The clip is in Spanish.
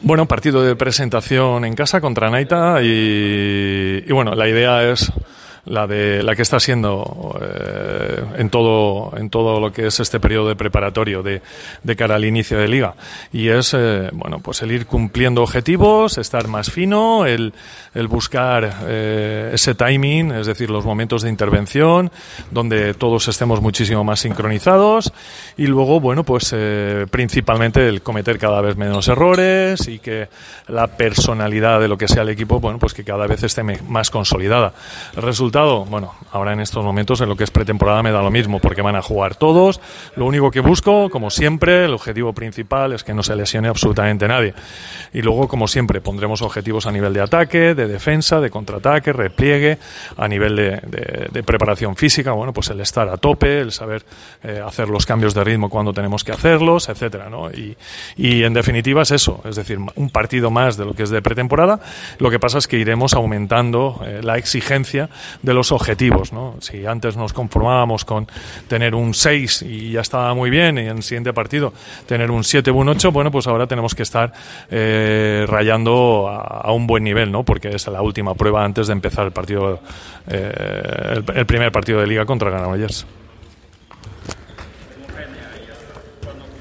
Bueno, partido de presentación en casa contra Naita y bueno, la idea es la que está siendo en todo lo que es este periodo de preparatorio de cara al inicio de liga, y es bueno, pues el ir cumpliendo objetivos, estar más fino, el buscar ese timing, es decir, los momentos de intervención donde todos estemos muchísimo más sincronizados, y luego, bueno, pues principalmente el cometer cada vez menos errores y que la personalidad de lo que sea el equipo, bueno, pues que cada vez esté más consolidada. El resultado, bueno, ahora en estos momentos en lo que es pretemporada me da lo mismo porque van a jugar todos. Lo único que busco, como siempre, el objetivo principal es que no se lesione absolutamente nadie. Y luego, como siempre, pondremos objetivos a nivel de ataque, de defensa, de contraataque, repliegue, a nivel de preparación física, bueno, pues el estar a tope, el saber hacer los cambios de ritmo cuando tenemos que hacerlos, etcétera, ¿no? Y en definitiva es eso, es decir, un partido más de lo que es de pretemporada. Lo que pasa es que iremos aumentando la exigencia de los objetivos, ¿no? Si antes nos conformábamos con tener un 6 y ya estaba muy bien, y en el siguiente partido tener un 7 o un 8, bueno, pues ahora tenemos que estar rayando a un buen nivel, ¿no? Porque es la última prueba antes de empezar el partido, el primer partido de liga contra Granollers.